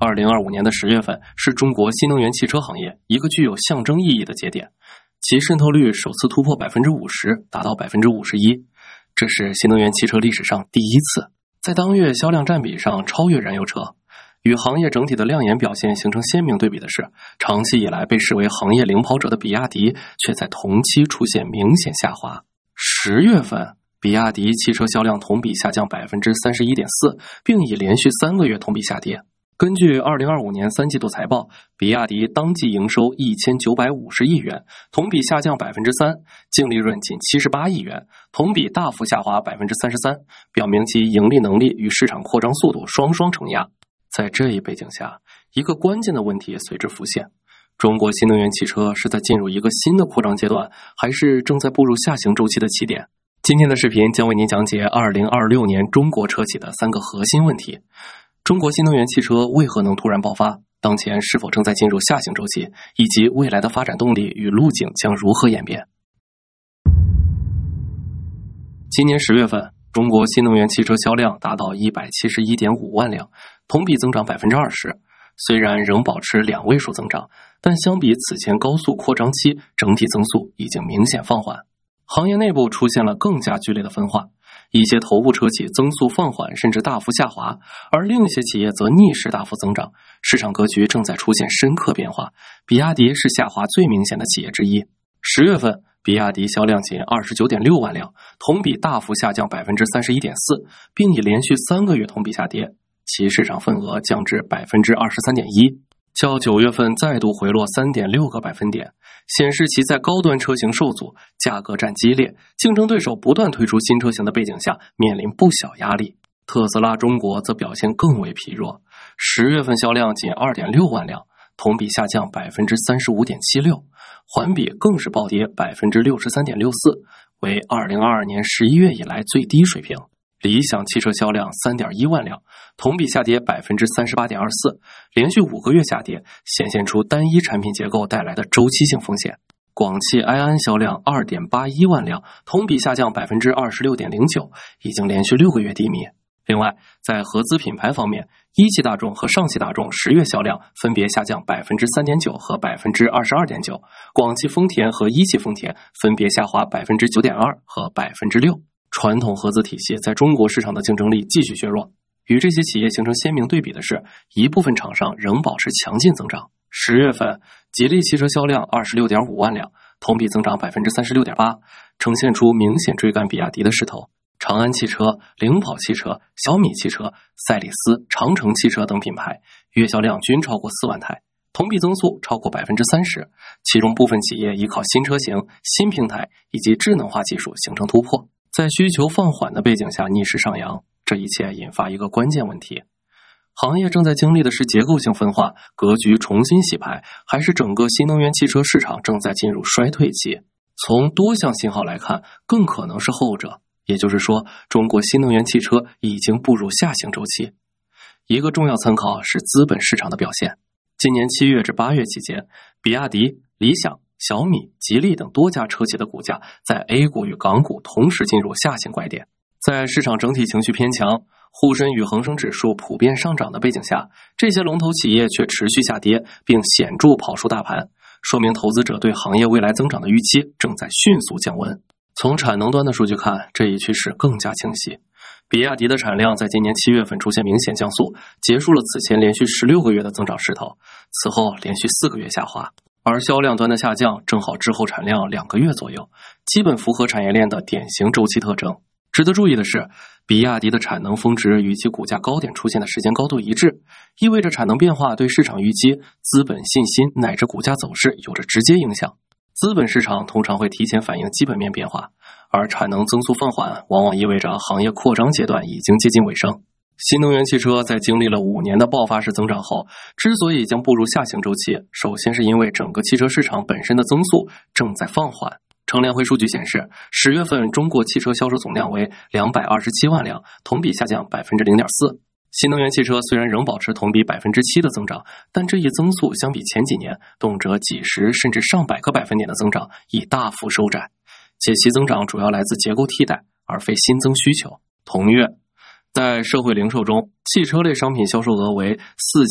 2025年的10月份是中国新能源汽车行业一个具有象征意义的节点，其渗透率首次突破 50%， 达到 51%， 这是新能源汽车历史上第一次在当月销量占比上超越燃油车。与行业整体的亮眼表现形成鲜明对比的是，长期以来被视为行业领跑者的比亚迪却在同期出现明显下滑。10月份比亚迪汽车销量同比下降 31.4%， 并已连续3个月同比下跌。根据2025年3季度财报，比亚迪当季营收1950亿元，同比下降 3%， 净利润仅78亿元，同比大幅下滑 33%， 表明其盈利能力与市场扩张速度双双承压。在这一背景下，一个关键的问题随之浮现：中国新能源汽车是在进入一个新的扩张阶段，还是正在步入下行周期的起点？今天的视频将为您讲解2026年中国车企的3个核心问题。中国新能源汽车为何能突然爆发？当前是否正在进入下行周期？以及未来的发展动力与路径将如何演变？今年10月份，中国新能源汽车销量达到 171.5 万辆，同比增长 20%。虽然仍保持2位数增长，但相比此前高速扩张期，整体增速已经明显放缓。行业内部出现了更加剧烈的分化，一些头部车企增速放缓甚至大幅下滑，而另一些企业则逆势大幅增长，市场格局正在出现深刻变化。比亚迪是下滑最明显的企业之一。10月份，比亚迪销量仅 29.6 万辆，同比大幅下降 31.4%， 并已连续3个月同比下跌，其市场份额降至 23.1%， 较9月份再度回落 3.6个百分点，显示其在高端车型受阻、价格战激烈、竞争对手不断推出新车型的背景下，面临不小压力。特斯拉中国则表现更为疲弱，10月份销量仅 2.6 万辆，同比下降 35.76%， 环比更是暴跌 63.64%， 为2022年11月以来最低水平。理想汽车销量 3.1 万辆，同比下跌 38.24%， 连续5个月下跌，显现出单一产品结构带来的周期性风险。广汽埃安销量 2.81 万辆，同比下降 26.09%， 已经连续6个月低迷。另外，在合资品牌方面，一汽大众和上汽大众10月销量分别下降 3.9% 和 22.9%， 广汽丰田和一汽丰田分别下滑 9.2% 和 6%。传统合资体系在中国市场的竞争力继续削弱，与这些企业形成鲜明对比的是，一部分厂商仍保持强劲增长。10月份，吉利汽车销量 26.5 万辆，同比增长 36.8%， 呈现出明显追赶比亚迪的势头。长安汽车、领跑汽车、小米汽车、赛力斯、长城汽车等品牌月销量均超过4万台，同比增速超过 30%， 其中部分企业依靠新车型、新平台以及智能化技术形成突破。在需求放缓的背景下逆势上扬，这一切引发一个关键问题：行业正在经历的是结构性分化、格局重新洗牌，还是整个新能源汽车市场正在进入衰退期？从多项信号来看，更可能是后者，也就是说，中国新能源汽车已经步入下行周期。一个重要参考是资本市场的表现。今年7月至8月期间，比亚迪、理想、小米、吉利等多家车企的股价在 A 股与港股同时进入下行拐点。在市场整体情绪偏强、沪深与恒生指数普遍上涨的背景下，这些龙头企业却持续下跌，并显著跑输大盘，说明投资者对行业未来增长的预期正在迅速降温。从产能端的数据看，这一趋势更加清晰。比亚迪的产量在今年7月份出现明显降速，结束了此前连续16个月的增长势头，此后连续4个月下滑。而销量端的下降正好滞后产量2个月左右，基本符合产业链的典型周期特征。值得注意的是，比亚迪的产能峰值与其股价高点出现的时间高度一致，意味着产能变化对市场预期、资本信心乃至股价走势有着直接影响。资本市场通常会提前反映基本面变化，而产能增速放缓往往意味着行业扩张阶段已经接近尾声。新能源汽车在经历了5年的爆发式增长后，之所以将步入下行周期，首先是因为整个汽车市场本身的增速正在放缓。乘联会数据显示，10月份中国汽车销售总量为227万辆，同比下降 0.4%。新能源汽车虽然仍保持同比 7% 的增长，但这一增速相比前几年动辄几十甚至上百个百分点的增长已大幅收窄，且其增长主要来自结构替代而非新增需求。同月， 在社会零售中，汽车类商品销售额为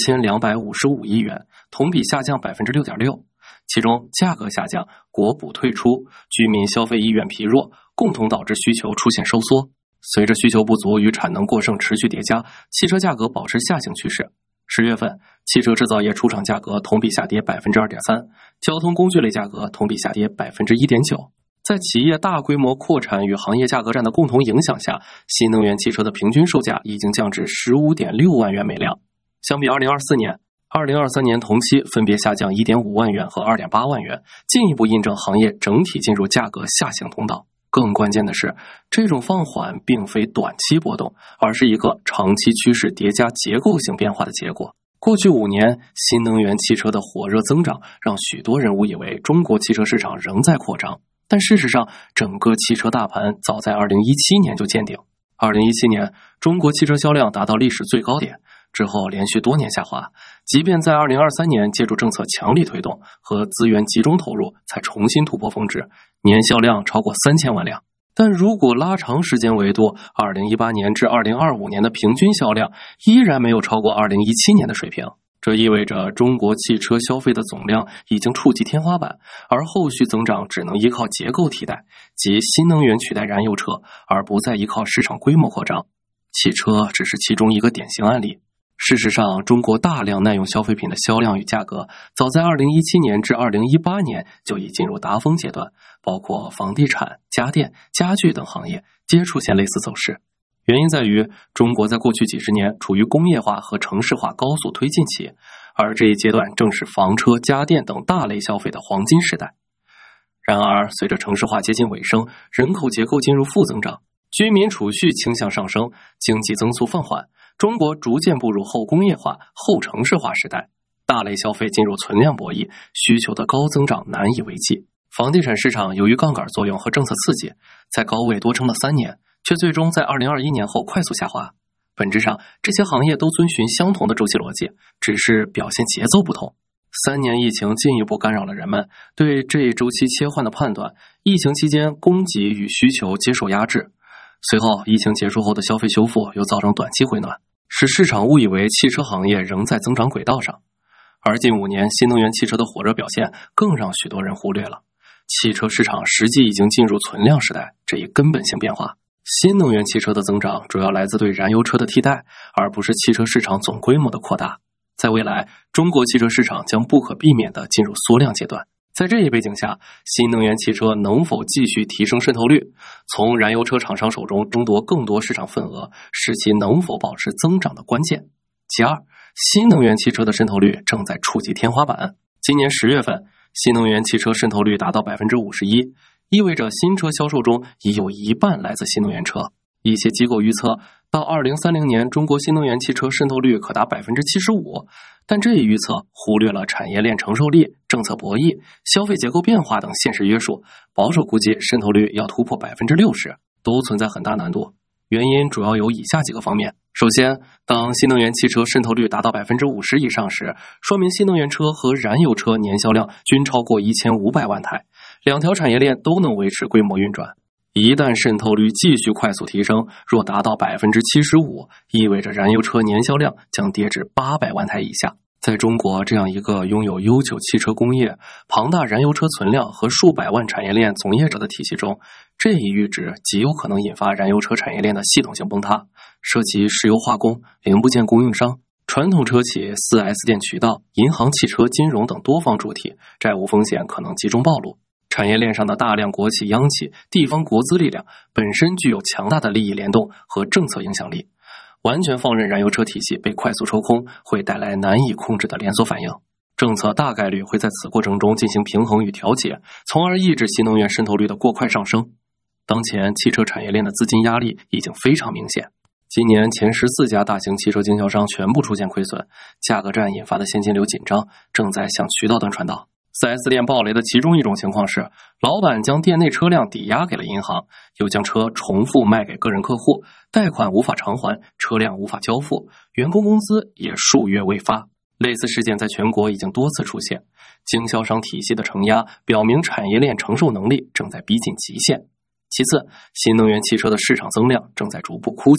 4255亿元，同比下降 6.6%。其中价格下降、国补退出、居民消费意愿疲弱，共同导致需求出现收缩。随着需求不足与产能过剩持续叠加，汽车价格保持下行趋势。10月份，汽车制造业出厂价格同比下跌 2.3%， 交通工具类价格同比下跌 1.9%。在企业大规模扩产与行业价格战的共同影响下，新能源汽车的平均售价已经降至 15.6万元每辆。相比2024年同期分别下降 1.5万元和 2.8万元，进一步印证行业整体进入价格下行通道。更关键的是，这种放缓并非短期波动，而是一个长期趋势叠加结构性变化的结果。过去5年，新能源汽车的火热增长让许多人误以为中国汽车市场仍在扩张，但事实上，整个汽车大盘早在2017年就见顶。2017年，中国汽车销量达到历史最高点，之后连续多年下滑，即便在2023年借助政策强力推动和资源集中投入，才重新突破峰值，年销量超过3000万辆。但如果拉长时间维度，2018年至2025年的平均销量依然没有超过2017年的水平。这意味着中国汽车消费的总量已经触及天花板，而后续增长只能依靠结构替代，即新能源取代燃油车，而不再依靠市场规模扩张。汽车只是其中一个典型案例。事实上，中国大量耐用消费品的销量与价格，早在2017年至2018年就已进入达峰阶段，包括房地产、家电、家具等行业皆出现类似走势。原因在于，中国在过去几十年处于工业化和城市化高速推进期，而这一阶段正是房车、家电等大类消费的黄金时代。然而，随着城市化接近尾声，人口结构进入负增长，居民储蓄倾向上升，经济增速放缓，中国逐渐步入后工业化、后城市化时代，大类消费进入存量博弈，需求的高增长难以为继。房地产市场由于杠杆作用和政策刺激，在高位多撑了3年，却最终在2021年后快速下滑。本质上，这些行业都遵循相同的周期逻辑，只是表现节奏不同。3年疫情进一步干扰了人们对这一周期切换的判断，疫情期间供给与需求接受压制，随后疫情结束后的消费修复又造成短期回暖，使市场误以为汽车行业仍在增长轨道上。而近5年新能源汽车的火热表现更让许多人忽略了汽车市场实际已经进入存量时代这一根本性变化。新能源汽车的增长主要来自对燃油车的替代，而不是汽车市场总规模的扩大。在未来，中国汽车市场将不可避免地进入缩量阶段。在这一背景下，新能源汽车能否继续提升渗透率，从燃油车厂商手中争夺更多市场份额，是其能否保持增长的关键。其二，新能源汽车的渗透率正在触及天花板。今年10月份，新能源汽车渗透率达到 51%， 意味着新车销售中已有一半来自新能源车。一些机构预测，到2030年，中国新能源汽车渗透率可达 75%， 但这一预测忽略了产业链承受力、政策博弈、消费结构变化等现实约束，保守估计渗透率要突破 60%， 都存在很大难度。原因主要有以下几个方面。首先，当新能源汽车渗透率达到 50% 以上时，说明新能源车和燃油车年销量均超过1500万台，两条产业链都能维持规模运转。一旦渗透率继续快速提升，若达到 75%， 意味着燃油车年销量将跌至800万台以下。在中国这样一个拥有悠久汽车工业、庞大燃油车存量和数百万产业链从业者的体系中，这一阈值极有可能引发燃油车产业链的系统性崩塌，涉及石油化工、零部件供应商、传统车企、4S 店渠道、银行、汽车、金融等多方主体，债务风险可能集中暴露。产业链上的大量国企、央企、地方国资力量本身具有强大的利益联动和政策影响力，完全放任燃油车体系被快速抽空，会带来难以控制的连锁反应。政策大概率会在此过程中进行平衡与调节，从而抑制新能源渗透率的过快上升。当前汽车产业链的资金压力已经非常明显，今年前14家大型汽车经销商全部出现亏损，价格战引发的现金流紧张正在向渠道端传导。4S 店暴雷的其中一种情况是，老板将店内车辆抵押给了银行，又将车重复卖给个人客户，贷款无法偿还，车辆无法交付，员工工资也数月未发。类似事件在全国已经多次出现，经销商体系的承压表明产业链承受能力正在逼近极限。其次，新能源汽车的市场增量正在逐步枯竭。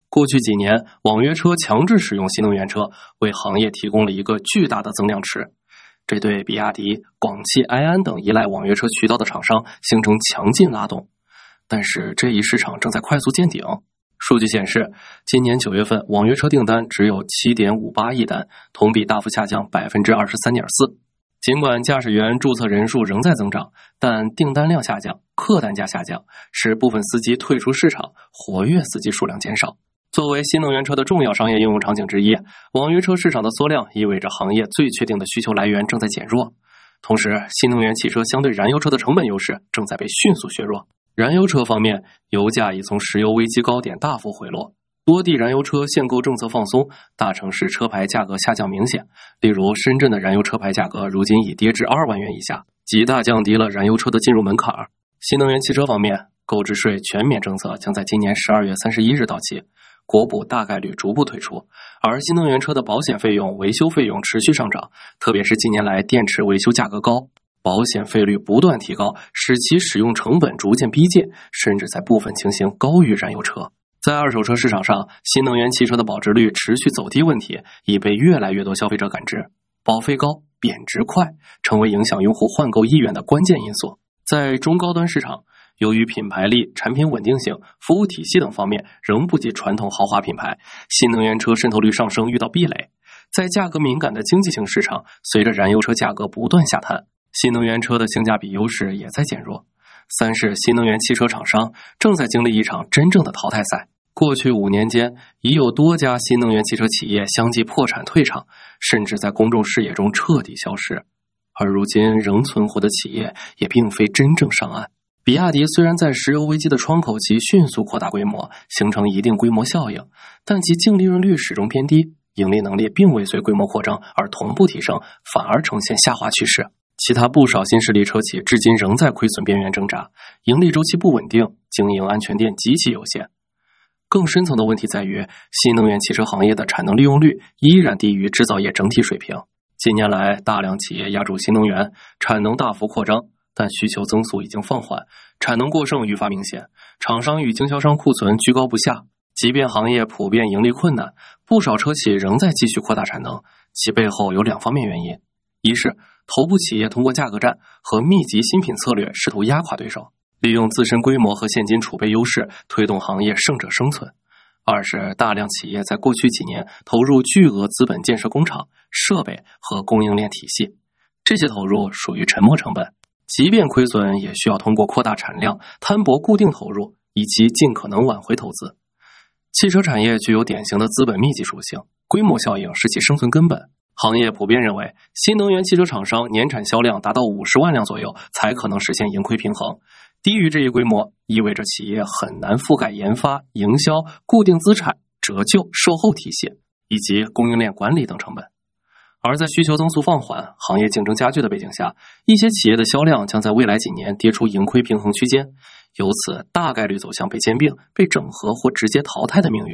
过去几年，网约车强制使用新能源车，为行业提供了一个巨大的增量池，这对比亚迪、广汽埃安等依赖网约车渠道的厂商形成强劲拉动。但是这一市场正在快速见顶。数据显示，今年9月份网约车订单只有 7.58 亿单，同比大幅下降 23.4%。尽管驾驶员注册人数仍在增长，但订单量下降，客单价下降，使部分司机退出市场，活跃司机数量减少。作为新能源车的重要商业应用场景之一，网约车市场的缩量意味着行业最确定的需求来源正在减弱。同时，新能源汽车相对燃油车的成本优势正在被迅速削弱。燃油车方面，油价已从石油危机高点大幅回落，多地燃油车限购政策放松，大城市车牌价格下降明显。例如，深圳的燃油车牌价格如今已跌至2万元以下，极大降低了燃油车的进入门槛。新能源汽车方面，购置税全免政策将在今年12月31日到期，国补大概率逐步退出，而新能源车的保险费用、维修费用持续上涨，特别是近年来电池维修价格高，保险费率不断提高，使其使用成本逐渐逼近，甚至在部分情形高于燃油车。在二手车市场上，新能源汽车的保值率持续走低问题已被越来越多消费者感知，保费高、贬值快，成为影响用户换购意愿的关键因素。在中高端市场，由于品牌力、产品稳定性、服务体系等方面仍不及传统豪华品牌，新能源车渗透率上升遇到壁垒。在价格敏感的经济型市场，随着燃油车价格不断下探，新能源车的性价比优势也在减弱。三是新能源汽车厂商正在经历一场真正的淘汰赛。过去5年间，已有多家新能源汽车企业相继破产退场，甚至在公众视野中彻底消失。而如今仍存活的企业也并非真正上岸。比亚迪虽然在石油危机的窗口期迅速扩大规模，形成一定规模效应，但其净利润率始终偏低，盈利能力并未随规模扩张而同步提升，反而呈现下滑趋势。其他不少新势力车企至今仍在亏损边缘挣扎，盈利周期不稳定，经营安全垫极其有限。更深层的问题在于，新能源汽车行业的产能利用率依然低于制造业整体水平。近年来，大量企业押注新能源，产能大幅扩张，但需求增速已经放缓，产能过剩愈发明显，厂商与经销商库存居高不下。即便行业普遍盈利困难，不少车企仍在继续扩大产能，其背后有2方面原因：一是头部企业通过价格战和密集新品策略试图压垮对手，利用自身规模和现金储备优势推动行业胜者生存；二是大量企业在过去几年投入巨额资本建设工厂、设备和供应链体系，这些投入属于沉没成本，即便亏损也需要通过扩大产量、摊薄固定投入，以及尽可能挽回投资。汽车产业具有典型的资本密集属性，规模效应是其生存根本。行业普遍认为，新能源汽车厂商年产销量达到50万辆左右才可能实现盈亏平衡，低于这一规模意味着企业很难覆盖研发、营销、固定资产、折旧、售后体系以及供应链管理等成本。而在需求增速放缓、行业竞争加剧的背景下，一些企业的销量将在未来几年跌出盈亏平衡区间，由此大概率走向被兼并、被整合或直接淘汰的命运。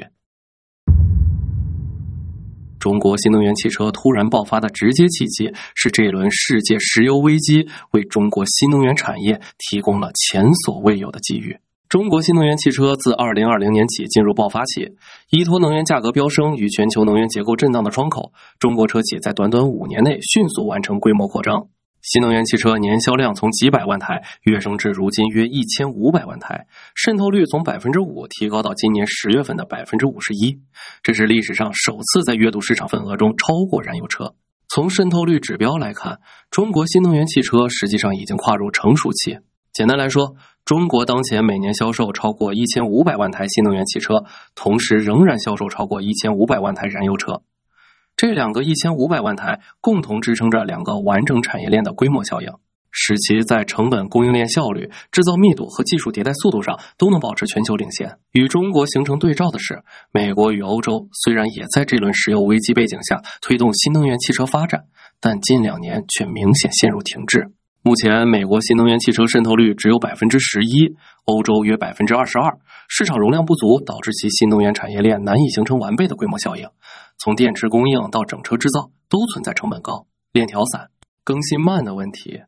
中国新能源汽车突然爆发的直接契机是这一轮世界石油危机为中国新能源产业提供了前所未有的机遇。中国新能源汽车自2020年起进入爆发期，依托能源价格飙升与全球能源结构震荡的窗口，中国车企在短短5年内迅速完成规模扩张。新能源汽车年销量从几百万台跃升至如今约1500万台，渗透率从 5% 提高到今年10月份的 51%， 这是历史上首次在月度市场份额中超过燃油车。从渗透率指标来看，中国新能源汽车实际上已经跨入成熟期。简单来说，中国当前每年销售超过1500万台新能源汽车，同时仍然销售超过1500万台燃油车。这2个1500万台共同支撑着2个完整产业链的规模效应，使其在成本、供应链效率、制造密度和技术迭代速度上都能保持全球领先。与中国形成对照的是，美国与欧洲虽然也在这轮石油危机背景下推动新能源汽车发展，但近2年却明显陷入停滞。目前美国新能源汽车渗透率只有 11%， 欧洲约 22%， 市场容量不足导致其新能源产业链难以形成完备的规模效应，从电池供应到整车制造都存在成本高、链条散、更新慢的问题。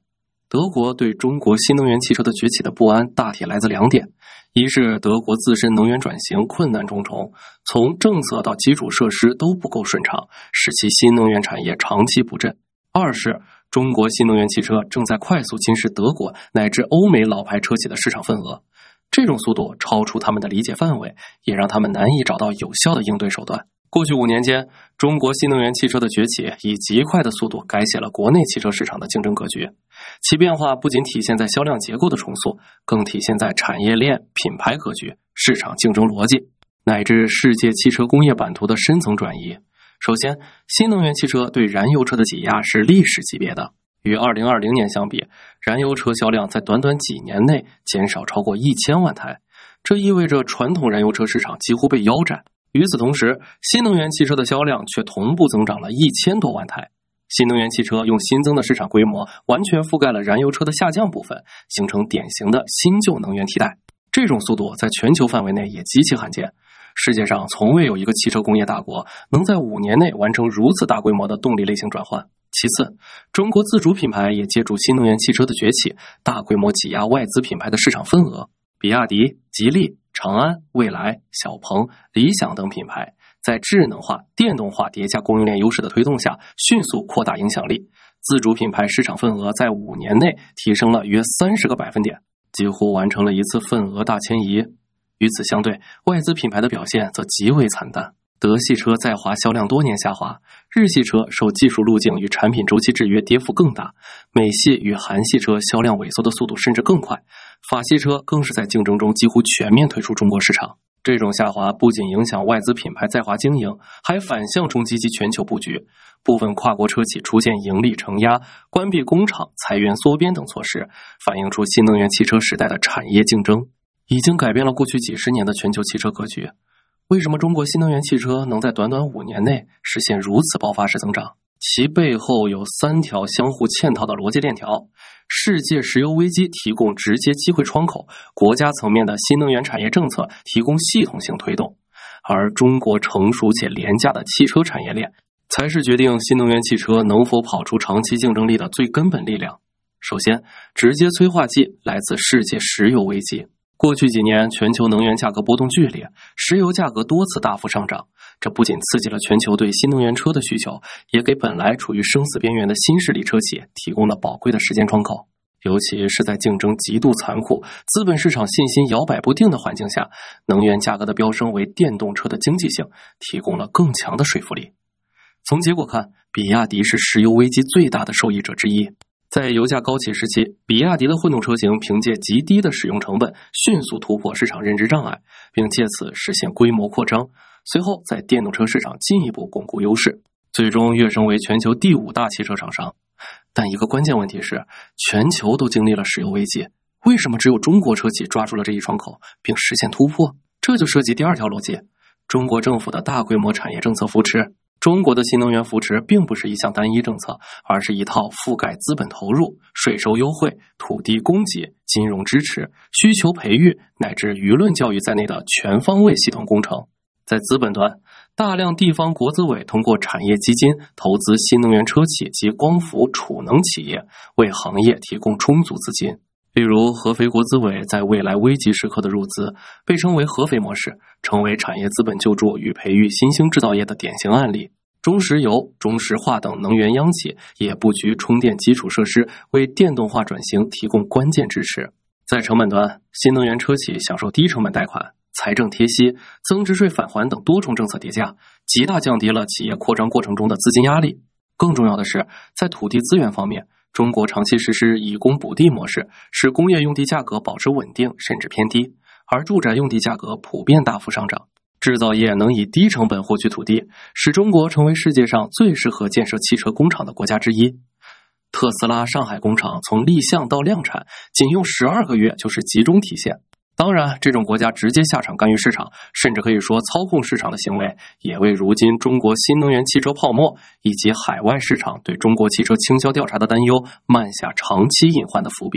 德国对中国新能源汽车的崛起的不安大体来自2点：一是德国自身能源转型困难重重，从政策到基础设施都不够顺畅，使其新能源产业长期不振；二是中国新能源汽车正在快速侵蚀德国乃至欧美老牌车企的市场份额，这种速度超出他们的理解范围，也让他们难以找到有效的应对手段。过去5年间，中国新能源汽车的崛起以极快的速度改写了国内汽车市场的竞争格局。其变化不仅体现在销量结构的重塑，更体现在产业链、品牌格局、市场竞争逻辑，乃至世界汽车工业版图的深层转移。首先，新能源汽车对燃油车的挤压是历史级别的。与2020年相比，燃油车销量在短短几年内减少超过1000万台，这意味着传统燃油车市场几乎被腰斩。与此同时，新能源汽车的销量却同步增长了1000多万台。新能源汽车用新增的市场规模完全覆盖了燃油车的下降部分，形成典型的新旧能源替代。这种速度在全球范围内也极其罕见，世界上从未有一个汽车工业大国能在5年内完成如此大规模的动力类型转换。其次，中国自主品牌也借助新能源汽车的崛起，大规模挤压外资品牌的市场份额。比亚迪、吉利、长安、蔚来、小鹏、理想等品牌在智能化、电动化叠加供应链优势的推动下，迅速扩大影响力，自主品牌市场份额在5年内提升了约30个百分点，几乎完成了一次份额大迁移。与此相对，外资品牌的表现则极为惨淡。德系车在华销量多年下滑，日系车受技术路径与产品周期制约跌幅更大，美系与韩系车销量萎缩的速度甚至更快，法系车更是在竞争中几乎全面退出中国市场。这种下滑不仅影响外资品牌在华经营，还反向冲击其全球布局。部分跨国车企出现盈利承压、关闭工厂、裁员缩编等措施，反映出新能源汽车时代的产业竞争已经改变了过去几十年的全球汽车格局。为什么中国新能源汽车能在短短5年内实现如此爆发式增长？其背后有3条相互嵌套的逻辑链条。世界石油危机提供直接机会窗口，国家层面的新能源产业政策提供系统性推动，而中国成熟且廉价的汽车产业链才是决定新能源汽车能否跑出长期竞争力的最根本力量。首先，直接催化剂来自世界石油危机。过去几年，全球能源价格波动剧烈，石油价格多次大幅上涨，这不仅刺激了全球对新能源车的需求，也给本来处于生死边缘的新势力车企提供了宝贵的时间窗口。尤其是在竞争极度残酷、资本市场信心摇摆不定的环境下，能源价格的飙升为电动车的经济性提供了更强的说服力。从结果看，比亚迪是石油危机最大的受益者之一。在油价高企时期，比亚迪的混动车型凭借极低的使用成本，迅速突破市场认知障碍，并借此实现规模扩张。随后在电动车市场进一步巩固优势，最终跃升为全球第5大汽车厂商。但一个关键问题是，全球都经历了石油危机，为什么只有中国车企抓住了这一窗口，并实现突破？这就涉及第2条逻辑，中国政府的大规模产业政策扶持。中国的新能源扶持并不是一项单一政策，而是一套覆盖资本投入、税收优惠、土地供给、金融支持、需求培育乃至舆论教育在内的全方位系统工程。在资本端，大量地方国资委通过产业基金投资新能源车企及光伏储能企业，为行业提供充足资金。例如，合肥国资委在未来危急时刻的入资，被称为合肥模式，成为产业资本救助与培育新兴制造业的典型案例。中石油、中石化等能源央企也布局充电基础设施，为电动化转型提供关键支持。在成本端，新能源车企享受低成本贷款、财政贴息、增值税返还等多重政策叠加，极大降低了企业扩张过程中的资金压力。更重要的是，在土地资源方面，中国长期实施以工补地模式，使工业用地价格保持稳定甚至偏低，而住宅用地价格普遍大幅上涨。制造业能以低成本获取土地，使中国成为世界上最适合建设汽车工厂的国家之一。特斯拉上海工厂从立项到量产，仅用12个月就是集中体现。当然，这种国家直接下场干预市场，甚至可以说操控市场的行为，也为如今中国新能源汽车泡沫以及海外市场对中国汽车倾销调查的担忧，漫下长期隐患的伏笔。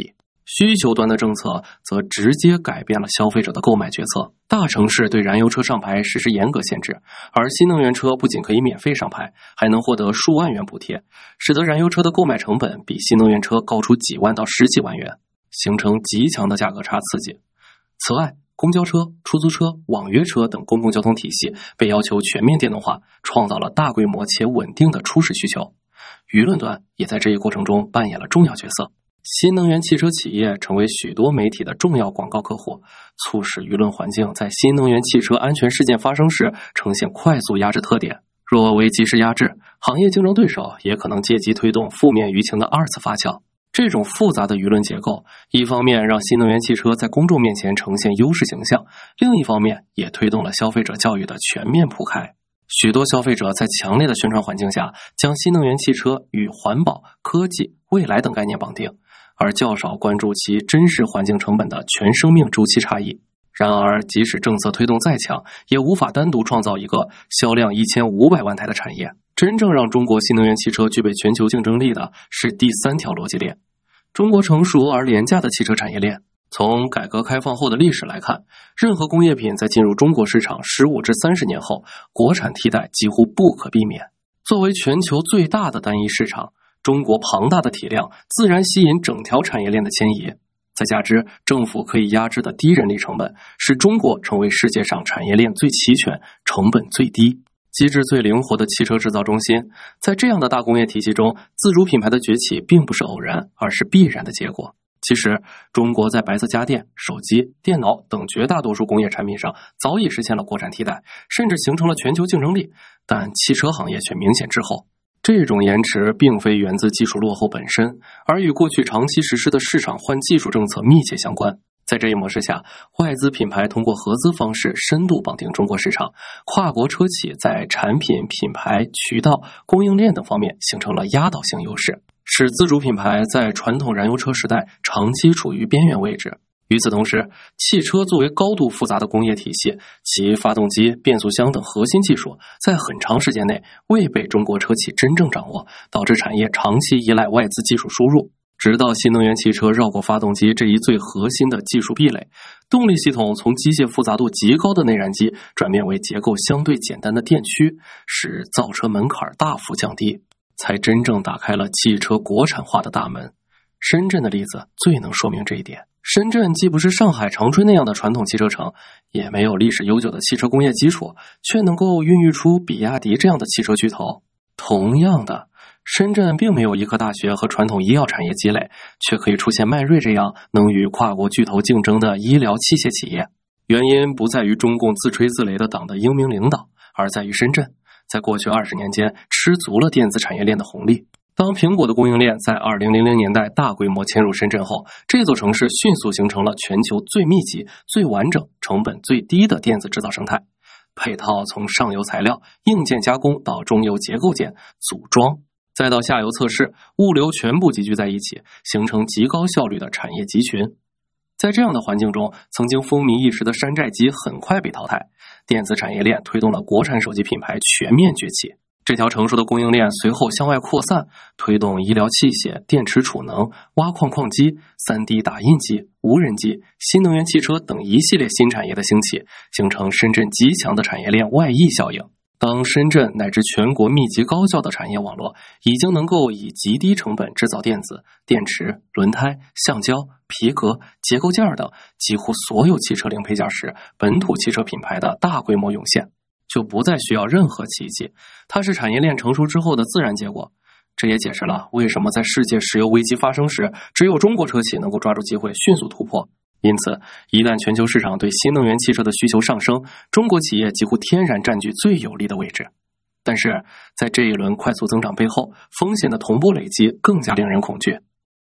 需求端的政策则直接改变了消费者的购买决策。大城市对燃油车上牌实施严格限制，而新能源车不仅可以免费上牌，还能获得数万元补贴，使得燃油车的购买成本比新能源车高出几万到十几万元，形成极强的价格差刺激。此外，公交车、出租车、网约车等公共交通体系被要求全面电动化，创造了大规模且稳定的初始需求。舆论端也在这一过程中扮演了重要角色。新能源汽车企业成为许多媒体的重要广告客户，促使舆论环境在新能源汽车安全事件发生时呈现快速压制特点。若未及时压制，行业竞争对手也可能借机推动负面舆情的二次发酵。这种复杂的舆论结构，一方面让新能源汽车在公众面前呈现优势形象，另一方面也推动了消费者教育的全面铺开。许多消费者在强烈的宣传环境下，将新能源汽车与环保、科技、未来等概念绑定，而较少关注其真实环境成本的全生命周期差异。然而，即使政策推动再强，也无法单独创造一个销量1500万台的产业。真正让中国新能源汽车具备全球竞争力的是第三条逻辑链，中国成熟而廉价的汽车产业链。从改革开放后的历史来看，任何工业品在进入中国市场15至30年后，国产替代几乎不可避免。作为全球最大的单一市场，中国庞大的体量自然吸引整条产业链的迁移。再加之政府可以压制的低人力成本，使中国成为世界上产业链最齐全、成本最低、机制最灵活的汽车制造中心。在这样的大工业体系中，自主品牌的崛起并不是偶然，而是必然的结果。其实，中国在白色家电、手机、电脑等绝大多数工业产品上早已实现了国产替代，甚至形成了全球竞争力，但汽车行业却明显滞后。这种延迟并非源自技术落后本身，而与过去长期实施的市场换技术政策密切相关。在这一模式下，外资品牌通过合资方式深度绑定中国市场，跨国车企在产品、品牌、渠道、供应链等方面形成了压倒性优势，使自主品牌在传统燃油车时代长期处于边缘位置。与此同时，汽车作为高度复杂的工业体系，其发动机、变速箱等核心技术在很长时间内未被中国车企真正掌握，导致产业长期依赖外资技术输入。直到新能源汽车绕过发动机这一最核心的技术壁垒，动力系统从机械复杂度极高的内燃机转变为结构相对简单的电驱，使造车门槛大幅降低，才真正打开了汽车国产化的大门。深圳的例子最能说明这一点。深圳既不是上海、长春那样的传统汽车城，也没有历史悠久的汽车工业基础，却能够孕育出比亚迪这样的汽车巨头。同样的，深圳并没有医科大学和传统医药产业积累，却可以出现迈锐这样能与跨国巨头竞争的医疗器械企业。原因不在于中共自吹自擂的党的英明领导，而在于深圳在过去20年间吃足了电子产业链的红利。当苹果的供应链在2000年代大规模迁入深圳后，这座城市迅速形成了全球最密集、最完整、成本最低的电子制造生态。配套从上游材料、硬件加工到中游结构件、组装，再到下游测试，物流全部集聚在一起，形成极高效率的产业集群。在这样的环境中，曾经风靡一时的山寨机很快被淘汰，电子产业链推动了国产手机品牌全面崛起。这条成熟的供应链随后向外扩散，推动医疗器械、电池储能、挖矿矿机、3D 打印机、无人机、新能源汽车等一系列新产业的兴起，形成深圳极强的产业链外溢效应。当深圳乃至全国密集高效的产业网络已经能够以极低成本制造电子、电池、轮胎、橡胶、皮革、结构件等几乎所有汽车零配件时，本土汽车品牌的大规模涌现，就不再需要任何奇迹，它是产业链成熟之后的自然结果。这也解释了为什么在世界石油危机发生时，只有中国车企能够抓住机会迅速突破。因此，一旦全球市场对新能源汽车的需求上升，中国企业几乎天然占据最有利的位置。但是，在这一轮快速增长背后，风险的同步累积更加令人恐惧。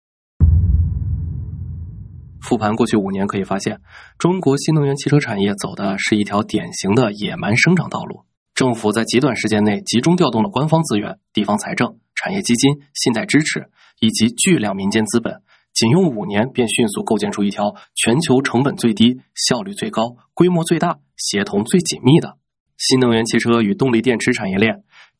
复盘过去5年可以发现，中国新能源汽车产业走的是一条典型的野蛮生长道路。政府在极短时间内集中调动了官方资源、地方财政、产业基金、信贷支持以及巨量民间资本，仅用5年便迅速构建出一条全球成本最低、效率最高、规模最大、协同最紧密的新能源汽车与动力电池产业链。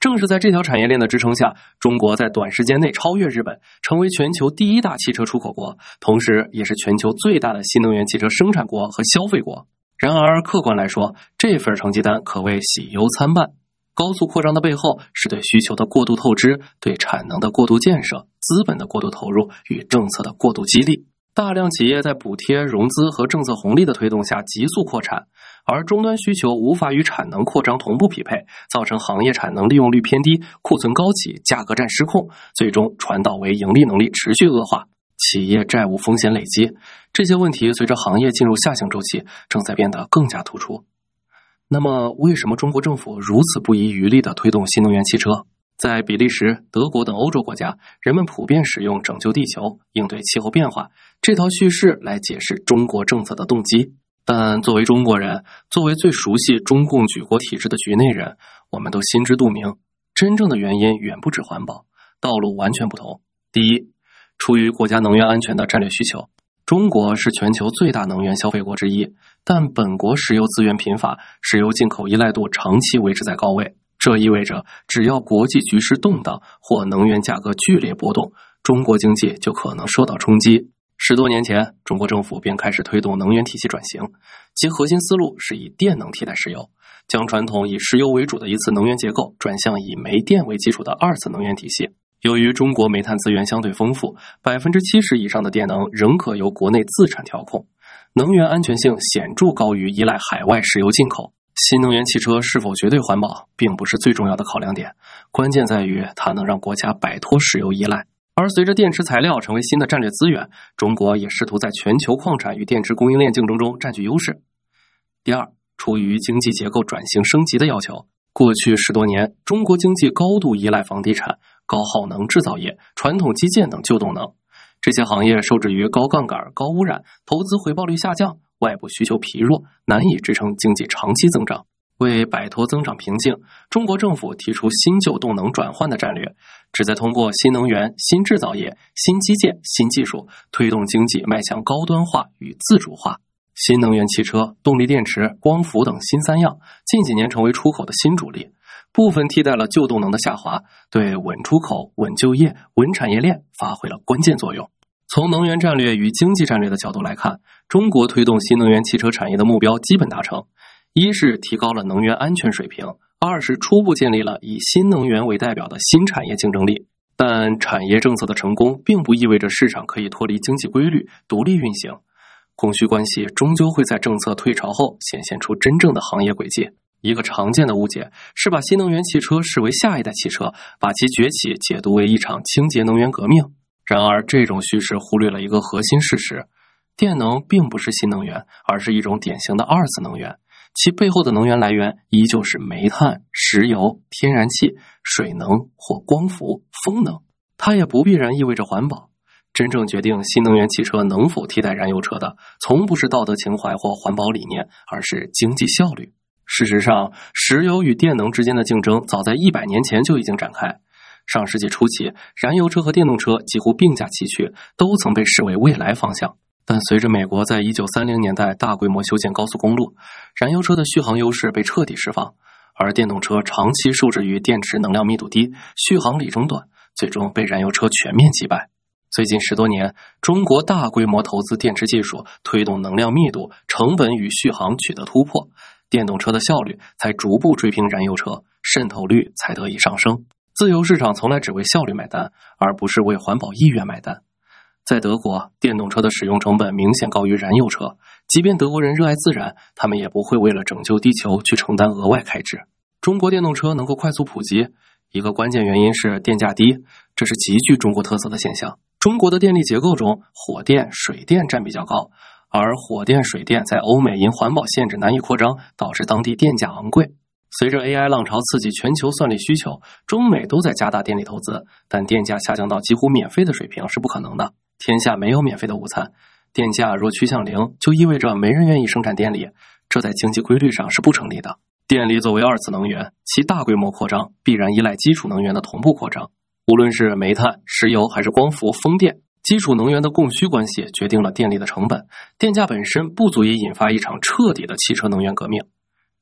正是在这条产业链的支撑下，中国在短时间内超越日本，成为全球第一大汽车出口国，同时也是全球最大的新能源汽车生产国和消费国。然而客观来说，这份成绩单可谓喜忧参半。高速扩张的背后是对需求的过度透支，对产能的过度建设，资本的过度投入与政策的过度激励。大量企业在补贴、融资和政策红利的推动下急速扩产，而终端需求无法与产能扩张同步匹配，造成行业产能利用率偏低，库存高企，价格战失控，最终传导为盈利能力持续恶化，企业债务风险累积。这些问题随着行业进入下行周期，正在变得更加突出。那么为什么中国政府如此不遗余力地推动新能源汽车？在比利时、德国等欧洲国家，人们普遍使用拯救地球、应对气候变化这套叙事来解释中国政策的动机。但作为中国人，作为最熟悉中共举国体制的局内人，我们都心知肚明，真正的原因远不止环保，道路完全不同。第一，出于国家能源安全的战略需求。中国是全球最大能源消费国之一，但本国石油资源贫乏，石油进口依赖度长期维持在高位。这意味着只要国际局势动荡或能源价格剧烈波动，中国经济就可能受到冲击。10多年前，中国政府便开始推动能源体系转型，其核心思路是以电能替代石油，将传统以石油为主的一次能源结构转向以煤电为基础的二次能源体系。由于中国煤炭资源相对丰富，70%以上的电能仍可由国内自产调控，能源安全性显著高于依赖海外石油进口。新能源汽车是否绝对环保，并不是最重要的考量点，关键在于它能让国家摆脱石油依赖。而随着电池材料成为新的战略资源，中国也试图在全球矿产与电池供应链竞争中占据优势。第二，出于经济结构转型升级的要求，过去10多年，中国经济高度依赖房地产、高耗能制造业、传统基建等旧动能，这些行业受制于高杠杆、高污染，投资回报率下降，外部需求疲弱，难以支撑经济长期增长。为摆脱增长瓶颈，中国政府提出新旧动能转换的战略，旨在通过新能源、新制造业、新基建、新技术，推动经济迈向高端化与自主化。新能源汽车、动力电池、光伏等新三样近几年成为出口的新主力，部分替代了旧动能的下滑，对稳出口、稳就业、稳产业链发挥了关键作用。从能源战略与经济战略的角度来看，中国推动新能源汽车产业的目标基本达成。一是提高了能源安全水平，二是初步建立了以新能源为代表的新产业竞争力。但产业政策的成功并不意味着市场可以脱离经济规律独立运行，供需关系终究会在政策退潮后显现出真正的行业轨迹。一个常见的误解是把新能源汽车视为下一代汽车，把其崛起解读为一场清洁能源革命。然而这种叙事忽略了一个核心事实，电能并不是新能源，而是一种典型的二次能源，其背后的能源来源依旧是煤炭、石油、天然气、水能或光伏、风能。它也不必然意味着环保。真正决定新能源汽车能否替代燃油车的，从不是道德情怀或环保理念，而是经济效率。事实上，石油与电能之间的竞争早在100年前就已经展开。上世纪初期，燃油车和电动车几乎并驾齐驱，都曾被视为未来方向。但随着美国在1930年代大规模修建高速公路，燃油车的续航优势被彻底释放，而电动车长期受制于电池能量密度低、续航里程短，最终被燃油车全面击败。最近10多年，中国大规模投资电池技术，推动能量密度、成本与续航取得突破，电动车的效率才逐步追平燃油车，渗透率才得以上升。自由市场从来只为效率买单，而不是为环保意愿买单。在德国，电动车的使用成本明显高于燃油车，即便德国人热爱自然，他们也不会为了拯救地球去承担额外开支。中国电动车能够快速普及，一个关键原因是电价低，这是极具中国特色的现象。中国的电力结构中，火电、水电占比较高，而火电、水电在欧美因环保限制难以扩张，导致当地电价昂贵。随着 AI 浪潮刺激全球算力需求，中美都在加大电力投资，但电价下降到几乎免费的水平是不可能的。天下没有免费的午餐，电价若趋向0，就意味着没人愿意生产电力，这在经济规律上是不成立的。电力作为二次能源，其大规模扩张必然依赖基础能源的同步扩张。无论是煤炭、石油还是光伏、风电，基础能源的供需关系决定了电力的成本，电价本身不足以引发一场彻底的汽车能源革命。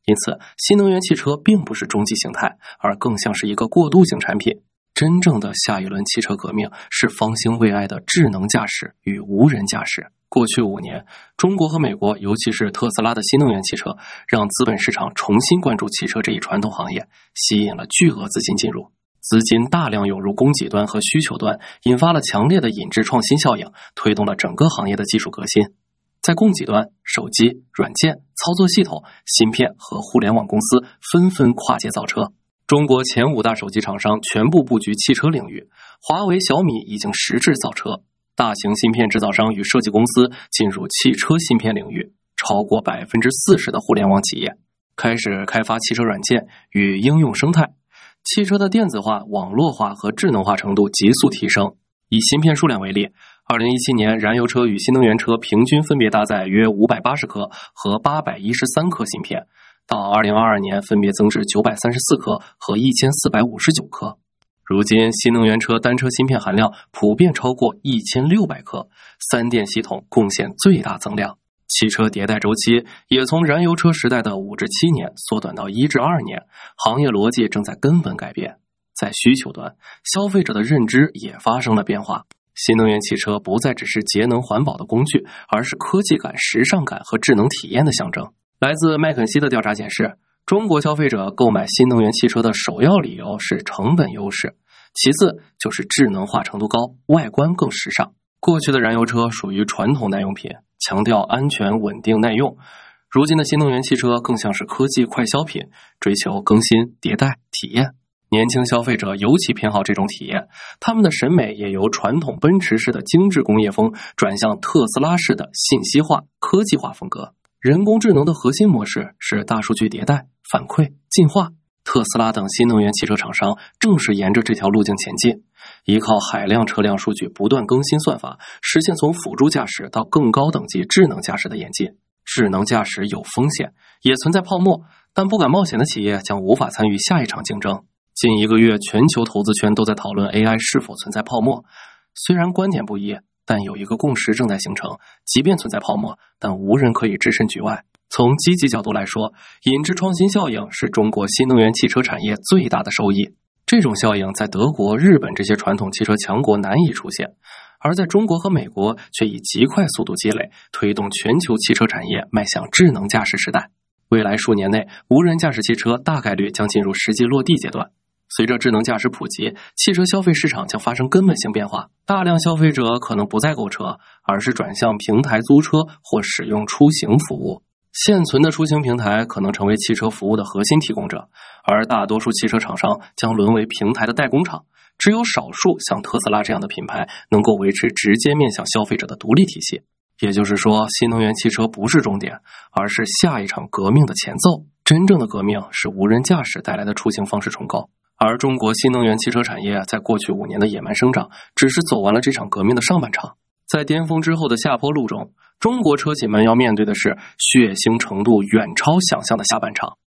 因此，新能源汽车并不是终极形态，而更像是一个过渡性产品。真正的下一轮汽车革命是方兴未艾的智能驾驶与无人驾驶。过去5年，中国和美国，尤其是特斯拉的新能源汽车，让资本市场重新关注汽车这一传统行业，吸引了巨额资金进入。资金大量涌入供给端和需求端，引发了强烈的引质创新效应，推动了整个行业的技术革新。在供给端，手机、软件、操作系统、芯片和互联网公司纷纷跨界造车。中国前5大手机厂商全部布局汽车领域，华为、小米已经实质造车。大型芯片制造商与设计公司进入汽车芯片领域，超过40%的互联网企业开始开发汽车软件与应用生态。汽车的电子化、网络化和智能化程度急速提升。以芯片数量为例，2017年燃油车与新能源车平均分别搭载约580颗和813颗芯片，到2022年分别增至934颗和1459颗。如今，新能源车单车芯片含量普遍超过1600颗，3电系统贡献最大增量。汽车迭代周期也从燃油车时代的5至7年缩短到1至2年，行业逻辑正在根本改变。在需求端，消费者的认知也发生了变化。新能源汽车不再只是节能环保的工具，而是科技感、时尚感和智能体验的象征。来自麦肯锡的调查显示，中国消费者购买新能源汽车的首要理由是成本优势，其次就是智能化程度高，外观更时尚。过去的燃油车属于传统耐用品，强调安全、稳定、耐用。如今的新能源汽车更像是科技快消品，追求更新、迭代、体验。年轻消费者尤其偏好这种体验，他们的审美也由传统奔驰式的精致工业风转向特斯拉式的信息化、科技化风格。人工智能的核心模式是大数据迭代、反馈、进化。特斯拉等新能源汽车厂商正是沿着这条路径前进，依靠海量车辆数据不断更新算法，实现从辅助驾驶到更高等级智能驾驶的演进。智能驾驶有风险，也存在泡沫，但不敢冒险的企业将无法参与下一场竞争。近1个月，全球投资圈都在讨论 AI 是否存在泡沫。虽然观点不一，但有一个共识正在形成，即便存在泡沫，但无人可以置身局外。从积极角度来说，引质创新效应是中国新能源汽车产业最大的收益。这种效应在德国、日本这些传统汽车强国难以出现，而在中国和美国却以极快速度积累，推动全球汽车产业迈向智能驾驶时代。未来数年内，无人驾驶汽车大概率将进入实际落地阶段。随着智能驾驶普及，汽车消费市场将发生根本性变化，大量消费者可能不再购车，而是转向平台租车或使用出行服务。现存的出行平台可能成为汽车服务的核心提供者，而大多数汽车厂商将沦为平台的代工厂。只有少数像特斯拉这样的品牌能够维持直接面向消费者的独立体系。也就是说，新能源汽车不是终点，而是下一场革命的前奏。真正的革命是无人驾驶带来的出行方式重构。而中国新能源汽车产业在过去5年的野蛮生长，只是走完了这场革命的上半场。在巅峰之后的下坡路中，中国车企们要面对的是血腥程度远超想象的下半场。